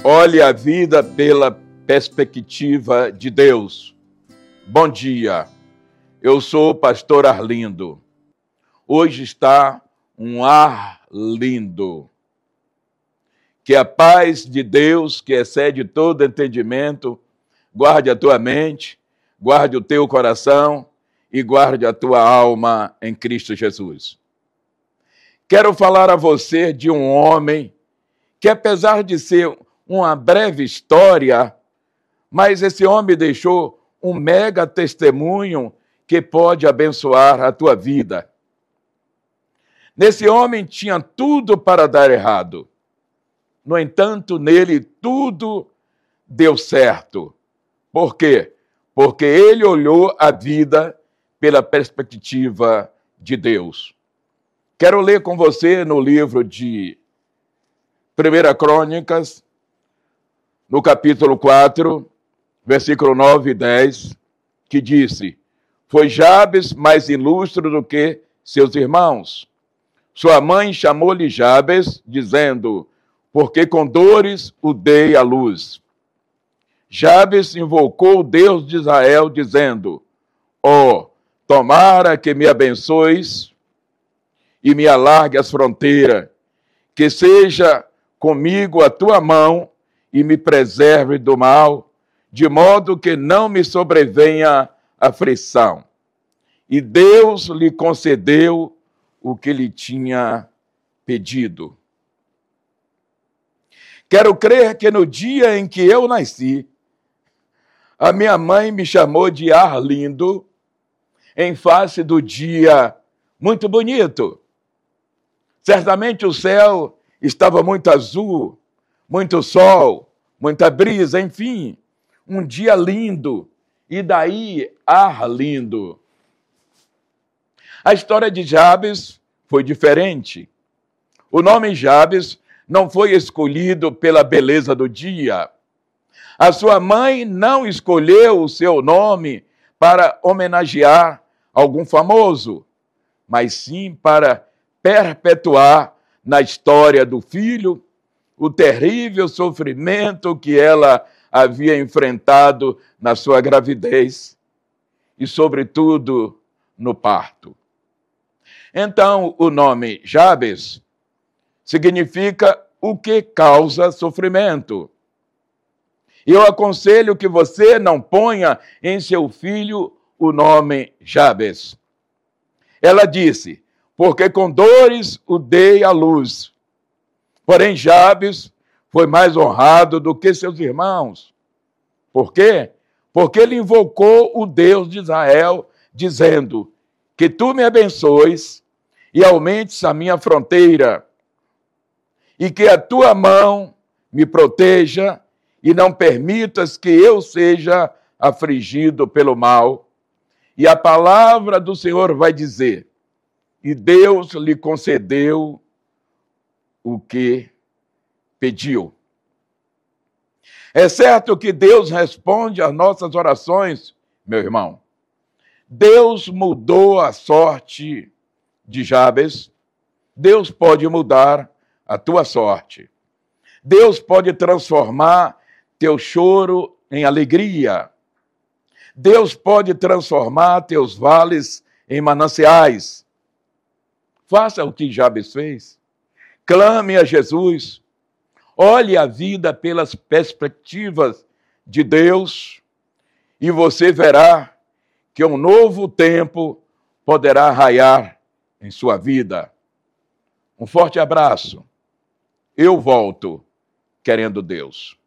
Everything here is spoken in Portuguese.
Olhe a vida pela perspectiva de Deus. Bom dia, eu sou o pastor Arlindo. Hoje está um ar lindo. Que a paz de Deus, que excede todo entendimento, guarde a tua mente, guarde o teu coração e guarde a tua alma em Cristo Jesus. Quero falar a você de um homem que, apesar de ser uma breve história, mas esse homem deixou um mega testemunho que pode abençoar a tua vida. Nesse homem tinha tudo para dar errado. No entanto, nele tudo deu certo. Por quê? Porque ele olhou a vida pela perspectiva de Deus. Quero ler com você no livro de 1 Crônicas, no capítulo 4, versículo 9 e 10, que disse: Foi Jabes mais ilustre do que seus irmãos. Sua mãe chamou-lhe Jabes, dizendo: Porque com dores o dei à luz. Jabes invocou o Deus de Israel, dizendo: tomara que me abençoes e me alargue as fronteiras, que seja comigo a tua mão e me preserve do mal, de modo que não me sobrevenha aflição. E Deus lhe concedeu o que lhe tinha pedido. Quero crer que no dia em que eu nasci, a minha mãe me chamou de Arlindo, em face do dia muito bonito. Certamente o céu estava muito azul, muito sol, muita brisa, enfim, um dia lindo, e daí Arlindo. A história de Jabes foi diferente. O nome Jabes não foi escolhido pela beleza do dia. A sua mãe não escolheu o seu nome para homenagear algum famoso, mas sim para perpetuar na história do filho o terrível sofrimento que ela havia enfrentado na sua gravidez e, sobretudo, no parto. Então, o nome Jabes significa o que causa sofrimento. Eu aconselho que você não ponha em seu filho o nome Jabes. Ela disse: porque com dores o dei à luz. Porém, Jabes foi mais honrado do que seus irmãos. Por quê? Porque ele invocou o Deus de Israel, dizendo: que tu me abençoes e aumentes a minha fronteira, e que a tua mão me proteja e não permitas que eu seja afligido pelo mal. E a palavra do Senhor vai dizer: e Deus lhe concedeu o que pediu. É certo que Deus responde às nossas orações, meu irmão. Deus mudou a sorte de Jabes. Deus pode mudar a tua sorte. Deus pode transformar teu choro em alegria. Deus pode transformar teus vales em mananciais. Faça o que Jabes fez. Clame a Jesus. Olhe a vida pelas perspectivas de Deus e você verá que um novo tempo poderá raiar em sua vida. Um forte abraço. Eu volto, querendo Deus.